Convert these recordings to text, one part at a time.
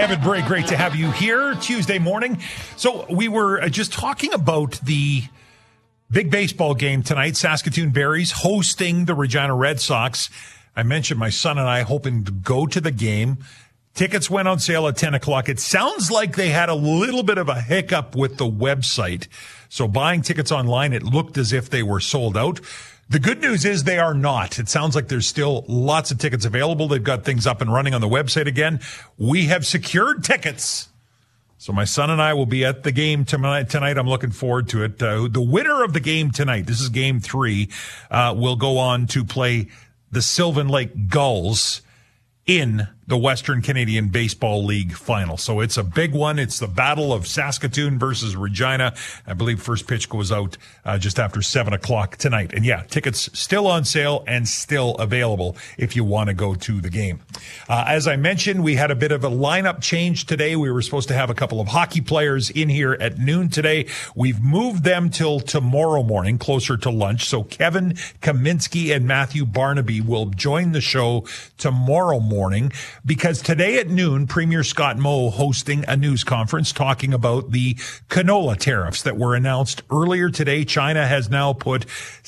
Evan Bray, great to have you here Tuesday morning. So we were just talking about the big baseball game tonight. Saskatoon Berries hosting the Regina Red Sox. I mentioned my son and I hoping to go to the game. Tickets went on sale at 10 o'clock. It sounds like they had a little bit of a hiccup with the website. So buying tickets online, it looked as if they were sold out. The good news is they are not. It sounds like there's still lots of tickets available. They've got things up and running on the website again. We have secured tickets. So my son and I will be at the game tonight. I'm looking forward to it. The winner of the game tonight, this is game 3, will go on to play the Sylvan Lake Gulls in the Western Canadian Baseball League final. So it's a big one. It's the battle of Saskatoon versus Regina. I believe first pitch goes out just after 7 o'clock tonight. And yeah, tickets still on sale and still available if you want to go to the game. As I mentioned, we had a bit of a lineup change today. We were supposed to have a couple of hockey players in here at noon today. We've moved them till tomorrow morning, closer to lunch. So Kevin Kaminsky and Matthew Barnaby will join the show tomorrow morning, because today at noon, Premier Scott Moe hosting a news conference talking about the canola tariffs that were announced earlier today. China has now put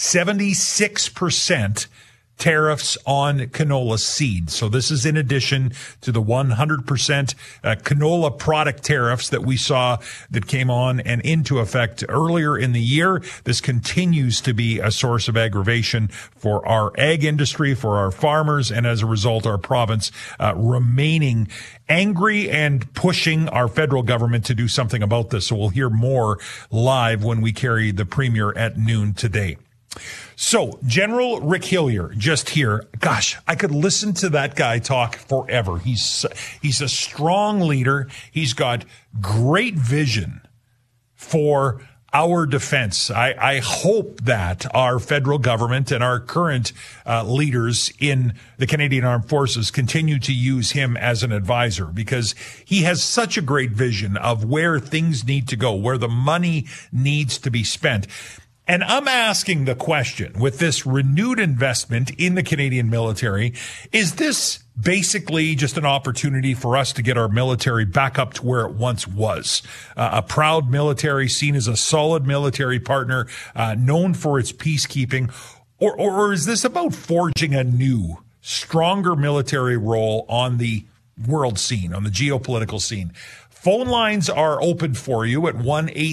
76% tariffs on canola seed. So this is in addition to the 100% canola product tariffs that we saw that came on and into effect earlier in the year. This continues to be a source of aggravation for our ag industry, for our farmers, and as a result, our province remaining angry and pushing our federal government to do something about this. So we'll hear more live when we carry the Premier at noon today. So, General Rick Hillier, just here. Gosh, I could listen to that guy talk forever. He's a strong leader. He's got great vision for our defense. I hope that our federal government and our current leaders in the Canadian Armed Forces continue to use him as an advisor, because he has such a great vision of where things need to go, where the money needs to be spent. And I'm asking the question, with this renewed investment in the Canadian military, is this basically just an opportunity for us to get our military back up to where it once was? A proud military, seen as a solid military partner, known for its peacekeeping? Or is this about forging a new, stronger military role on the world scene, on the geopolitical scene? Phone lines are open for you at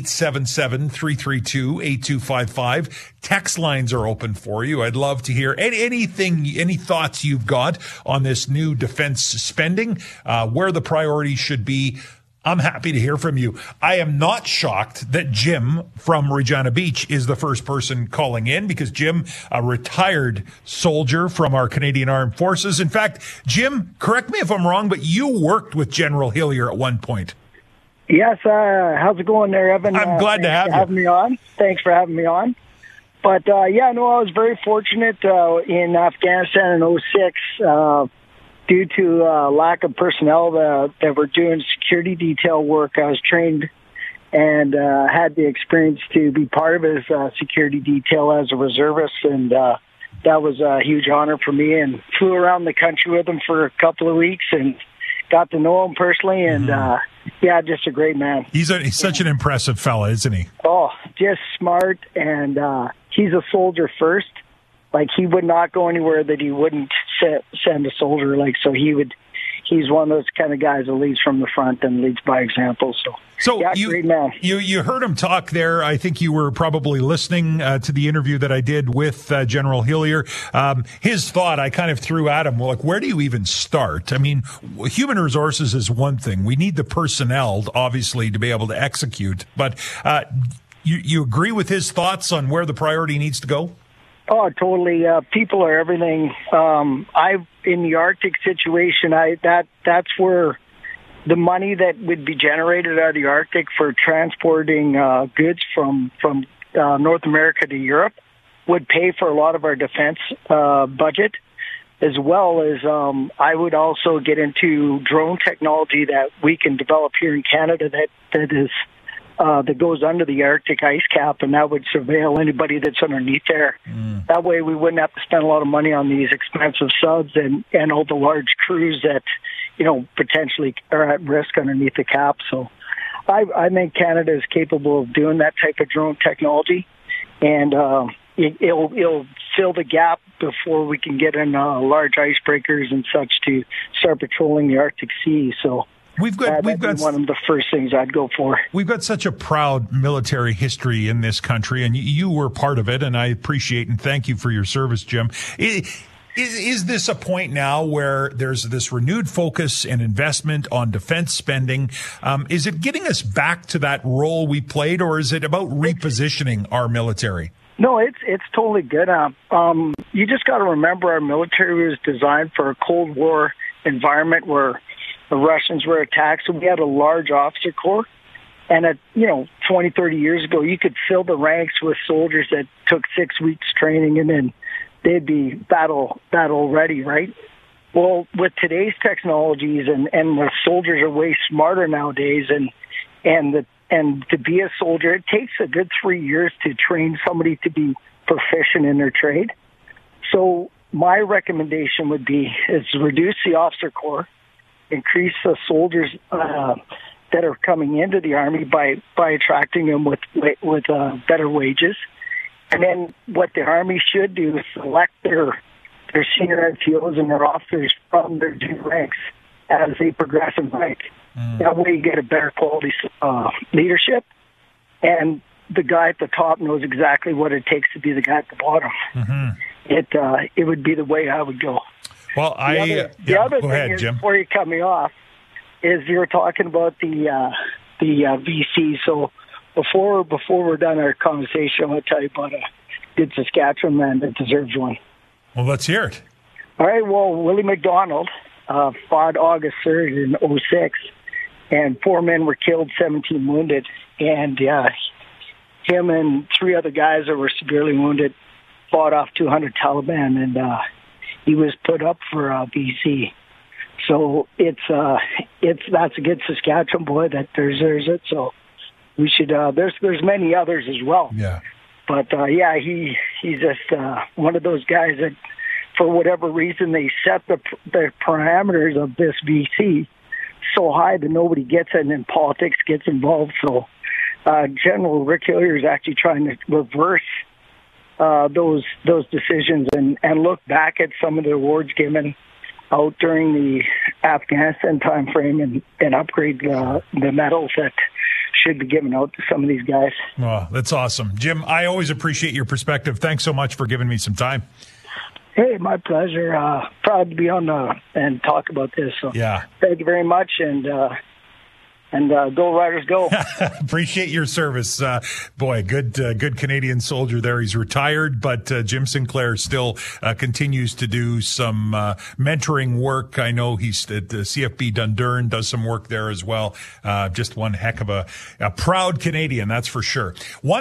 1-877-332-8255. Text lines are open for you. I'd love to hear any thoughts you've got on this new defense spending, where the priorities should be. I'm happy to hear from you. I am not shocked that Jim from Regina Beach is the first person calling in, because Jim, a retired soldier from our Canadian Armed Forces. In fact, Jim, correct me if I'm wrong, but you worked with General Hillier at one point. Yes. How's it going there, Evan? I'm glad to have you. Having me on. Thanks for having me on. But, I was very fortunate in Afghanistan in 2006. Due to lack of personnel that were doing security detail work, I was trained and had the experience to be part of his security detail as a reservist, and that was a huge honor for me, and flew around the country with him for a couple of weeks and got to know him personally, and just a great man. He's such an impressive fella, isn't he? Oh, just smart, and he's a soldier first. Like, he would not go anywhere that he wouldn't send a soldier. He's one of those kind of guys that leads from the front and leads by example. So great man. You heard him talk there. I think you were probably listening to the interview that I did with General Hillier. His thought, I kind of threw at him, where do you even start? I mean, human resources is one thing. We need the personnel, obviously, to be able to execute. But you agree with his thoughts on where the priority needs to go? Oh, totally. People are everything. In the Arctic situation, that's where the money that would be generated out of the Arctic for transporting goods from North America to Europe would pay for a lot of our defense budget, as well as I would also get into drone technology that we can develop here in Canada that is that goes under the Arctic ice cap, and that would surveil anybody that's underneath there. That way we wouldn't have to spend a lot of money on these expensive subs and all the large crews that, potentially are at risk underneath the cap. So I think Canada is capable of doing that type of drone technology, and it'll fill the gap before we can get in large icebreakers and such to start patrolling the Arctic Sea. So We've got one of the first things I'd go for. We've got such a proud military history in this country, and you were part of it, and I appreciate and thank you for your service, Jim. Is this a point now where there's this renewed focus and investment on defense spending? Is it getting us back to that role we played, or is it about repositioning our military? No, it's totally good. You just got to remember our military was designed for a Cold War environment where the Russians were attacked, so we had a large officer corps. And 20, 30 years ago, you could fill the ranks with soldiers that took 6 weeks training, and then they'd be battle ready, right? Well, with today's technologies and the soldiers are way smarter nowadays, and to be a soldier, it takes a good 3 years to train somebody to be proficient in their trade. So my recommendation would be is reduce the officer corps, increase the soldiers that are coming into the Army by attracting them with better wages. And then what the Army should do is select their senior NCOs and their officers from their due ranks as they progress in rank. That way you get a better quality leadership, and the guy at the top knows exactly what it takes to be the guy at the bottom. It would be the way I would go. Well, the other go thing ahead, is, Jim. before you cut me off, is you were talking about the VC. So before we're done our conversation, I want to tell you about a good Saskatchewan man that deserves one. Well, let's hear it. All right. Well, Willie McDonald fought August 3rd in 2006, and 4 men were killed, 17 wounded, and him and 3 other guys that were severely wounded fought off 200 Taliban, and he was put up for BC. So that's a good Saskatchewan boy that deserves it. So we should. There's many others as well. Yeah. But he's just one of those guys that, for whatever reason, they set the parameters of this VC so high that nobody gets it, and then politics gets involved. So General Rick Hillier is actually trying to reverse those decisions and look back at some of the awards given out during the Afghanistan time frame and upgrade the medals that should be given out to some of these guys. Well, that's awesome. Jim, I always appreciate your perspective. Thanks so much for giving me some time. Hey, my pleasure. Proud to be on and talk about this. So yeah. Thank you very much, and go Riders, go. Appreciate your service. Boy, good Canadian soldier there. He's retired, but Jim Sinclair still continues to do some mentoring work. I know he's at the CFB Dundurn, does some work there as well. Just one heck of a proud Canadian, that's for sure.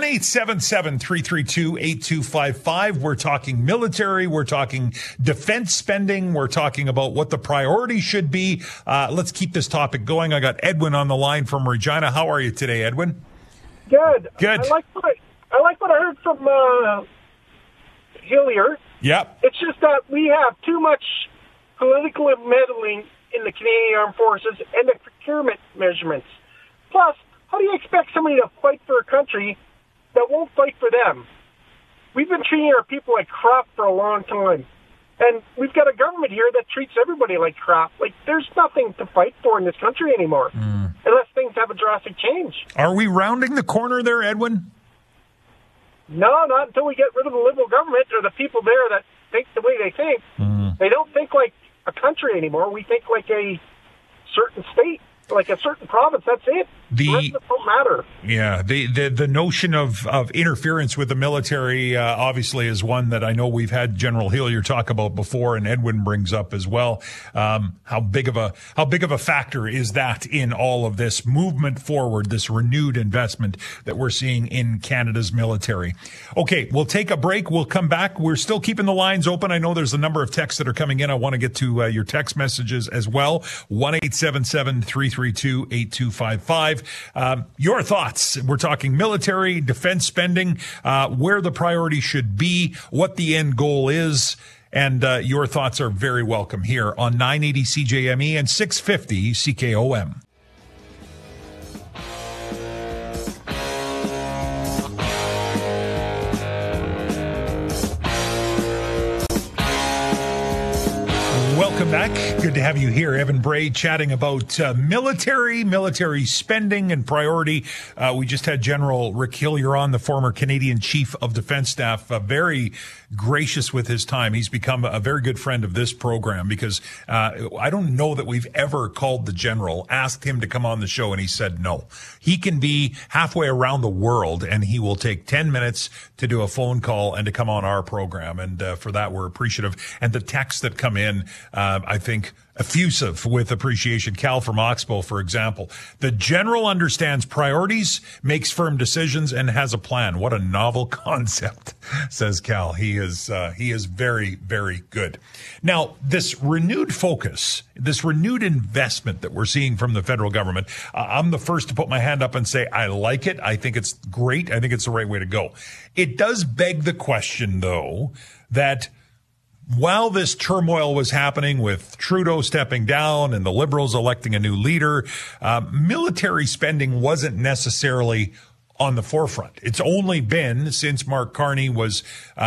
1-877-332-8255. We're talking military. We're talking defense spending. We're talking about what the priorities should be. Let's keep this topic going. I got Edwin on the line from Regina. How are you today, Edwin? Good. Good. I like what I heard from Hillier. Yep. It's just that we have too much political meddling in the Canadian Armed Forces and the procurement measurements. Plus, how do you expect somebody to fight for a country that won't fight for them? We've been treating our people like crap for a long time. And we've got a government here that treats everybody like crap. Like, there's nothing to fight for in this country anymore, unless things have a drastic change. Are we rounding the corner there, Edwin? No, not until we get rid of the Liberal government or the people there that think the way they think. They don't think like a country anymore. We think like a certain state, like a certain province. That's it. The rest of it don't matter. Yeah, the notion of interference with the military obviously is one that I know we've had General Hillier talk about before, and Edwin brings up as well. How big of a factor is that in all of this movement forward, this renewed investment that we're seeing in Canada's military? Okay, we'll take a break. We'll come back. We're still keeping the lines open. I know there's a number of texts that are coming in. I want to get to your text messages as well. 1-877-332-8255. 5. Your thoughts. We're talking military, defense spending, where the priority should be, what the end goal is. And your thoughts are very welcome here on 980 CJME and 650 CKOM. Welcome back. Good to have you here. Evan Bray chatting about military spending and priority. We just had General Rick Hillier on, the former Canadian Chief of Defense Staff, very gracious with his time. He's become a very good friend of this program because I don't know that we've ever called the general, asked him to come on the show, and he said no. He can be halfway around the world, and he will take 10 minutes to do a phone call and to come on our program. And for that, we're appreciative. And the texts that come in, I think, effusive with appreciation. Cal from Oxbow, for example. The general understands priorities, makes firm decisions, and has a plan. What a novel concept, says Cal. He is very, very good. Now, this renewed focus, this renewed investment that we're seeing from the federal government, I'm the first to put my hand up and say I like it. I think it's great. I think it's the right way to go. It does beg the question, though, that while this turmoil was happening with Trudeau stepping down and the Liberals electing a new leader, military spending wasn't necessarily on the forefront. It's only been since Mark Carney was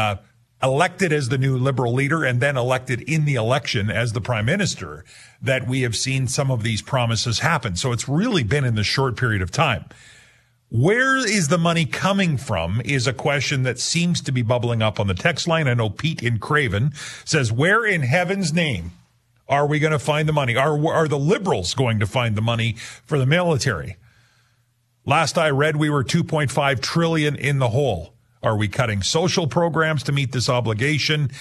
elected as the new Liberal leader and then elected in the election as the Prime Minister that we have seen some of these promises happen. So it's really been in the short period of time. Where is the money coming from is a question that seems to be bubbling up on the text line. I know Pete in Craven says, where in heaven's name are we going to find the money? Are the Liberals going to find the money for the military? Last I read, we were $2.5 trillion in the hole. Are we cutting social programs to meet this obligation?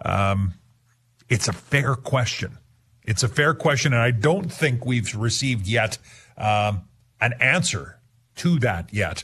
It's a fair question. It's a fair question, and I don't think we've received yet an answer to that yet.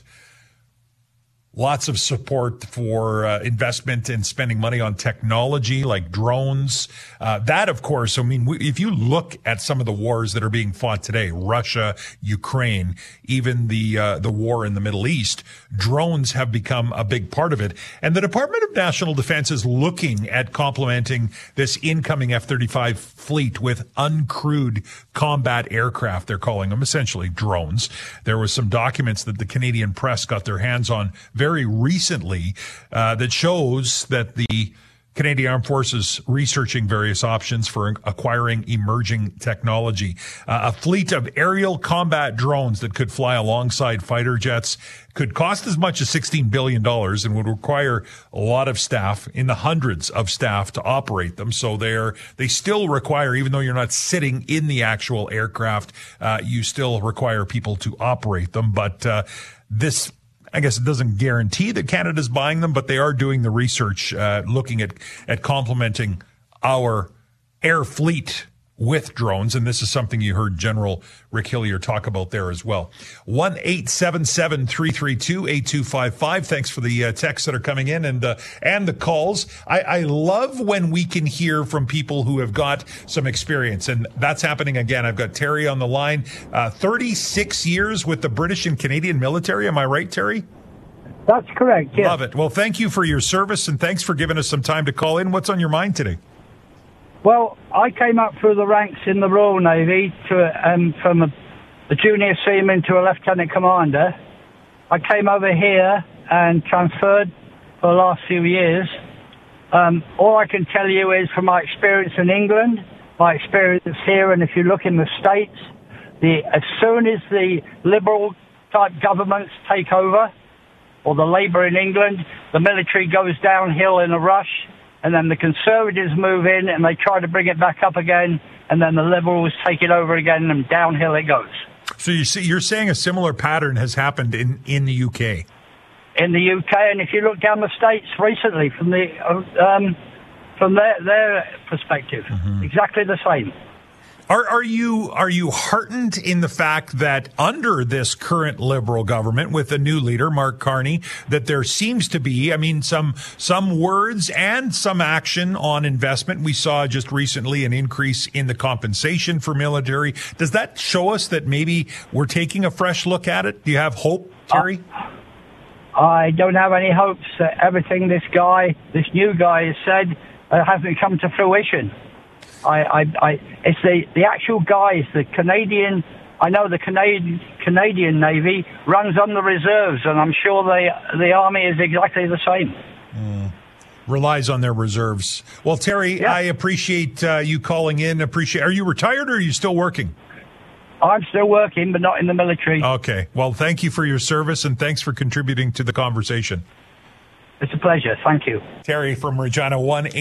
Lots of support for investment and spending money on technology like drones. That, of course, I mean, if you look at some of the wars that are being fought today, Russia, Ukraine, even the war in the Middle East, drones have become a big part of it. And the Department of National Defense is looking at complementing this incoming F-35 fleet with uncrewed combat aircraft. They're calling them essentially drones. There was some documents that the Canadian press got their hands on very recently that shows that the Canadian Armed Forces researching various options for acquiring emerging technology. A fleet of aerial combat drones that could fly alongside fighter jets could cost as much as $16 billion and would require a lot of staff, in the hundreds of staff, to operate them. So they still require, even though you're not sitting in the actual aircraft, you still require people to operate them. But this, I guess it doesn't guarantee that Canada's buying them, but they are doing the research, looking at complementing our air fleet with drones. And this is something you heard General Rick Hillier talk about there as well. 1-877-332-8255. Thanks for the texts that are coming in and the calls. I love when we can hear from people who have got some experience, and that's happening again. I've got Terry on the line. 36 years with the British and Canadian military. Am I right, Terry? That's correct, yes. Love it. Well, thank you for your service, and thanks for giving us some time to call in. What's on your mind today? Well, I came up through the ranks in the Royal Navy from a junior seaman to a lieutenant commander. I came over here and transferred for the last few years. All I can tell you is from my experience in England, my experience here, and if you look in the States, as soon as the Liberal-type governments take over, or the Labour in England, the military goes downhill in a rush. And then the Conservatives move in and they try to bring it back up again. And then the Liberals take it over again and downhill it goes. So you're saying a similar pattern has happened in the UK? In the UK, and if you look down the States recently from their perspective, exactly the same. Are you heartened in the fact that under this current Liberal government with the new leader, Mark Carney, that there seems to be, some words and some action on investment? We saw just recently an increase in the compensation for military. Does that show us that maybe we're taking a fresh look at it? Do you have hope, Terry? I don't have any hopes that everything this new guy has said hasn't come to fruition. It's the actual guys, the Canadian. I know the Canadian Navy runs on the reserves, and I'm sure the Army is exactly the same. Relies on their reserves. Well, Terry, yeah. I appreciate you calling in. Are you retired or are you still working? I'm still working, but not in the military. Okay. Well, thank you for your service, and thanks for contributing to the conversation. It's a pleasure. Thank you. Terry from Regina,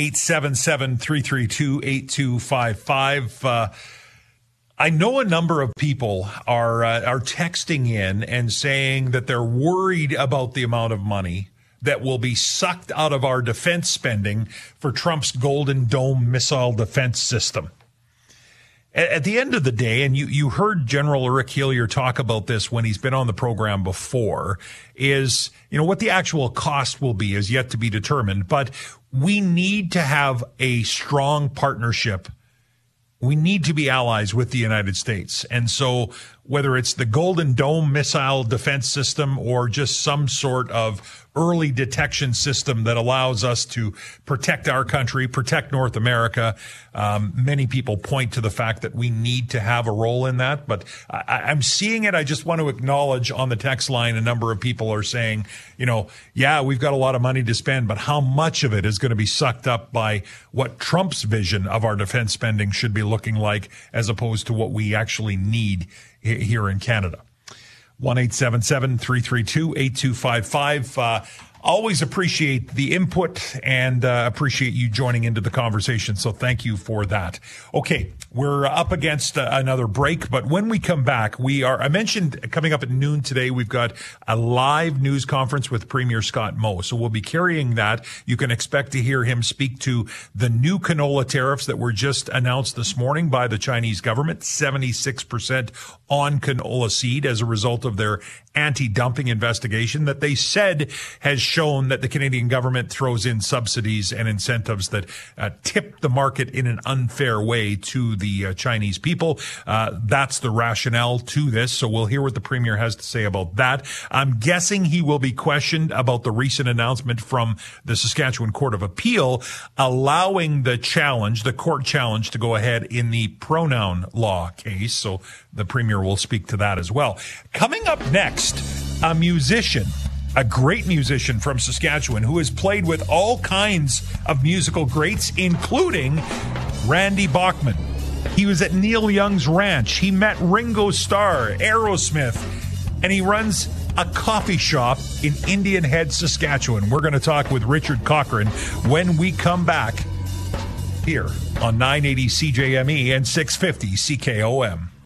1-877-332-8255. I know a number of people are texting in and saying that they're worried about the amount of money that will be sucked out of our defense spending for Trump's Golden Dome missile defense system. At the end of the day, and you heard General Rick Hillier talk about this when he's been on the program before, is, what the actual cost will be is yet to be determined. But we need to have a strong partnership. We need to be allies with the United States. And so whether it's the Golden Dome missile defense system or just some sort of early detection system that allows us to protect our country, protect North America, many people point to the fact that we need to have a role in that. But I'm seeing it. I just want to acknowledge on the text line, a number of people are saying, yeah, we've got a lot of money to spend, but how much of it is going to be sucked up by what Trump's vision of our defense spending should be looking like as opposed to what we actually need here in Canada. 1-877-332-8255. Always appreciate the input and appreciate you joining into the conversation. So thank you for that. Okay, we're up against another break, but when we come back, I mentioned coming up at noon today, we've got a live news conference with Premier Scott Moe. So we'll be carrying that. You can expect to hear him speak to the new canola tariffs that were just announced this morning by the Chinese government, 76% on canola seed as a result of their anti-dumping investigation that they said has shown that the Canadian government throws in subsidies and incentives that tip the market in an unfair way to the Chinese people. That's the rationale to this. So we'll hear what the Premier has to say about that. I'm guessing he will be questioned about the recent announcement from the Saskatchewan Court of Appeal allowing the court challenge to go ahead in the pronoun law case. So the Premier will speak to that as well. Coming up next, a musician, a great musician from Saskatchewan who has played with all kinds of musical greats, including Randy Bachman. He was at Neil Young's ranch. He met Ringo Starr, Aerosmith, and he runs a coffee shop in Indian Head, Saskatchewan. We're going to talk with Richard Cochran when we come back here on 980 CJME and 650 CKOM.